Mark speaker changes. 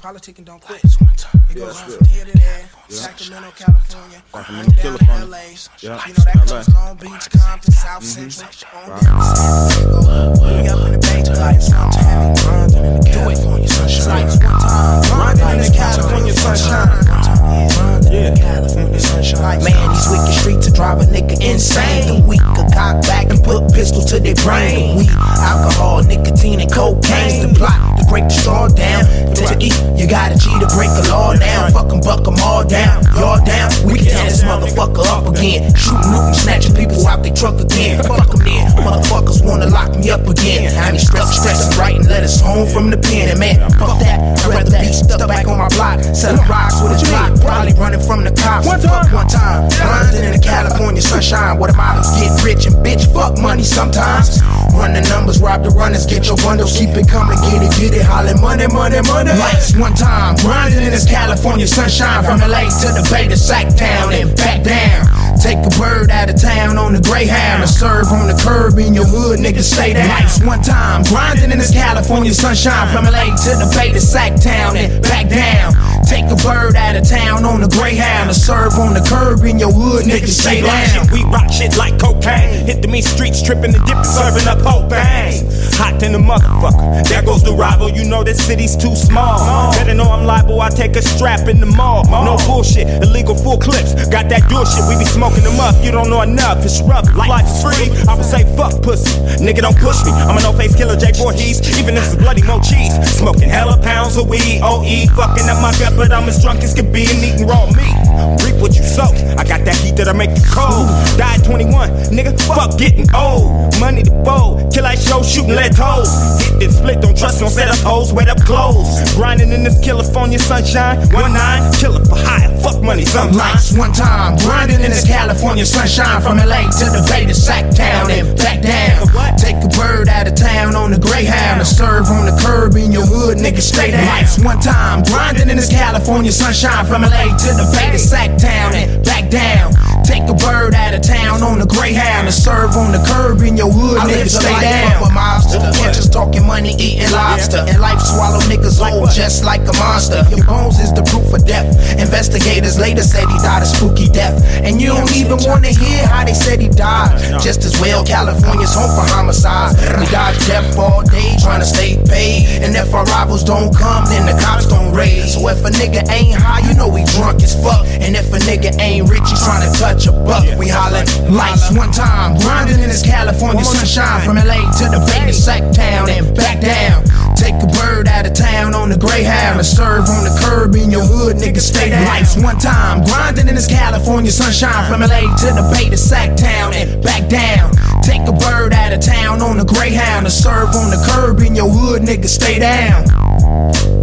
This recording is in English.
Speaker 1: politicking don't quit. It goes on from here to there. Sacramento, California, down to LA. You know that goes Long Beach, Compton, South Central, on down to San Diego. We up in the Bay, like it's one time, grinding in the California sunshine. It's one time, grinding in the California sunshine. California sunshine. Man, these wicked streets are drive a nigga insane. The weak could cock back and put pistols to their brain. Weed, alcohol, nicotine, and cocaine's the plot to break the straw down. To eat, you got a G to break the law down. Fuck 'em, buck 'em all down. Y'all down, we can tear this motherfucker up again. Shooting, looting, snatching people out their truck again. Fuck 'em then, motherfuckers wanna lock me up again. I be stressing right and let us home from the pen. And man, fuck that, I'd rather be stuck back on my block, selling rocks with a block, probably running from the cops. Fuck one time, grinding in the California sunshine, where the models get rich and bitch, fuck money sometimes. Run the numbers, rob the runners, get your bundles, keep it coming, get it, hollin' money, money, money. Lights one time, grinding in this California sunshine, from LA to the Bay to Sacktown and back down. Take a bird out of town on the Greyhound and serve on the curb in your hood, nigga, stay down. Lights one time, grinding in this California sunshine, from LA to the Bay to Sacktown and back down. Take a bird out of town on the Greyhound and serve on the curb in your hood, nigga, stay down.
Speaker 2: We rock shit like cocaine, hit the mean streets, tripping and dipping, serving up whole bang. Hot in the motherfucker, there goes the rival, you know this city's too small. Better know I'm liable, I take a strap in the mall. No bullshit, illegal full clips, got that good shit, we be smoking them up, you don't know enough, it's rough, life's free, I would say fuck pussy, nigga don't push me, I'm a no-face killer, Jay Voorhees, even if it's bloody no cheese, smoking hella pounds of weed, OE, fucking up my gut, but I'm as drunk as can be and eating raw meat, reap what you sow, I got that heat that'll make you cold, died 21, nigga, fuck getting old, money to fold, kill like show, shooting lead toes, hit then split, don't trust, don't set up hoes, wet up clothes, grinding in this California sunshine, 1-9, killer for hire, fuck money sometimes.
Speaker 1: One time, grinding in this California sunshine, from LA to the Bay to Sacktown and back down. Take a bird out of town on the Greyhound and serve on the curb in your hood, nigga, stay down. Lights one time, grinding in this California sunshine, from LA to the Bay to Sacktown and back down. Take a bird out of town on the Greyhound and serve on the curb in your hood, nigga, stay down. For mobster, catchers talking money, eating lobster, and life swallow niggas whole just like a monster. Your bones is the proof of death. Investigators later said he died a spooky death, and you don't even wanna hear how they said he died. Just as well, California's home for homicide. We dodge death all day, trying to stay paid, and if our rivals don't come, then the cops don't raid. So if a nigga ain't high, you know he drunk as fuck, and if a nigga ain't rich, he's trying to touch a buck. We hollin' lights one time, grinding in this California sunshine, from LA to the Bay to Sacktown and back down. Take a bird out of town on the Greyhound and serve on the curb in your hood, nigga, stay down. Lights one time, grinding in this California sunshine, from LA to the Bay to Sacktown and back down. Take a bird out of town on the Greyhound and serve on the curb in your hood, nigga, stay down.